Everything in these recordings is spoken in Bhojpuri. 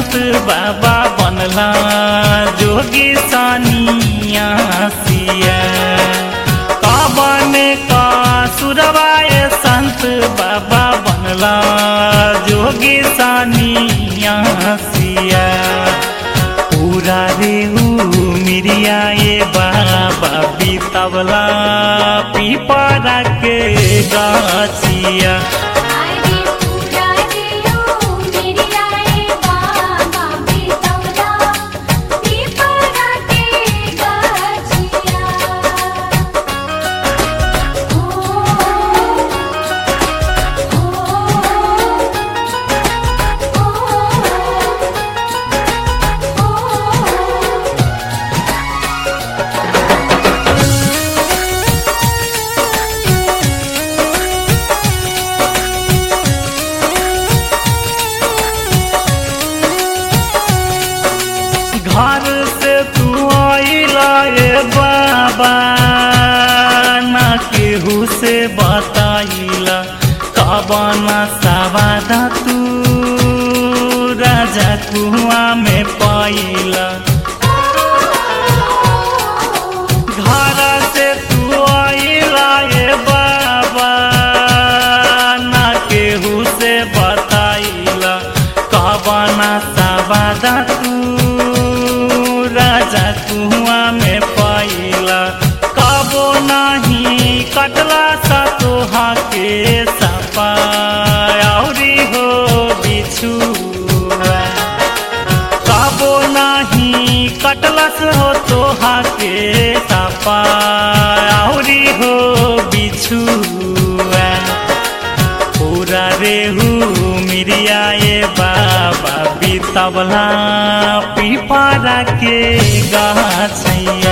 संत बाबा बनला जोगी सानिया सिया। काबने का सुरवाय संत बाबा बनला जोगी सानिया सिया। पूरा रेहू मिरिया ये बाबा बीतवला पीपरा के गाछिया। घर से तू आइला ये बाबा ना केहू से बताइला। कबना सवादा तू राजा कुआं में पाइला। घर से तू आइला ये बाबा ना केहू से बताइला। कबना सवादा तू राजा कुआं में पाइला। कबो नहीं कटला सा तोहा के सपा औरी हो बिछुआ। कबो नहीं कटलस हो तोहा के सपा औरी हो बिछुआ। पूरा रेहू मिरिया ये बाबा बीतवला पीपरा के गाछिया।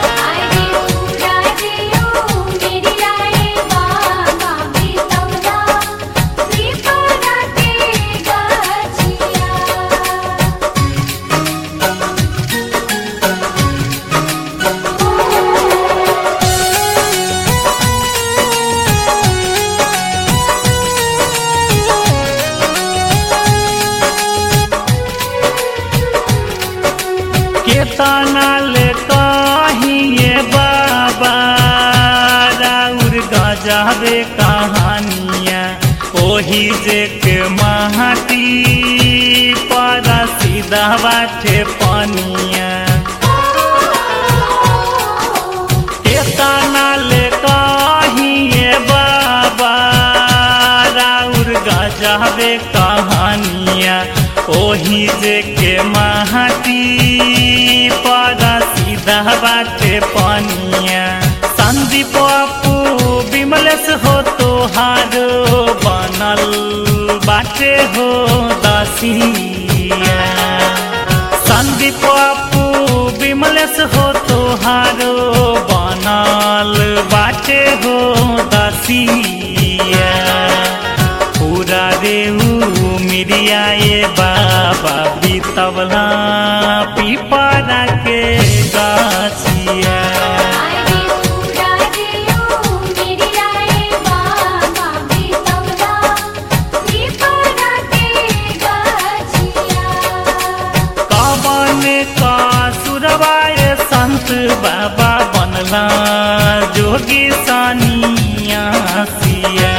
केतना ले कहिए बाबा राउर गजबे कहानिया। ओही जे के माटी पर सीधा बाटे पनिया। केतना ले कहिए बाबा राउर गजबे कहानिया। ओही जे के माटी पादा सीधा बाटे पनिया। संदीप अपू विमलेश हो तोहारो बनल बाटे हो दसिया। संदीप अपू विमलेश हो तोहारो बनल बाटे हो दसिया। पूरा रेहू मिरिया ये बाबा बीतवला पीपरा के गाछिया। कबने का सुरवाय संत बाबा बनला जोगी सानिया सिया।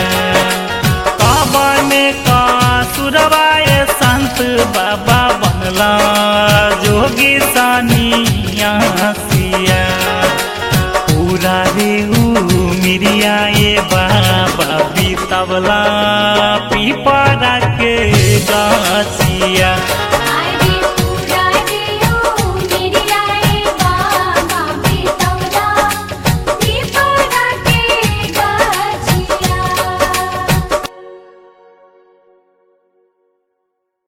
कबने का सुरवाय संत बाबा बनला जोगी सानिया सिया। पूरा रेहू मिरिया ये बाबा बीतवला पीपरा के गाछिया।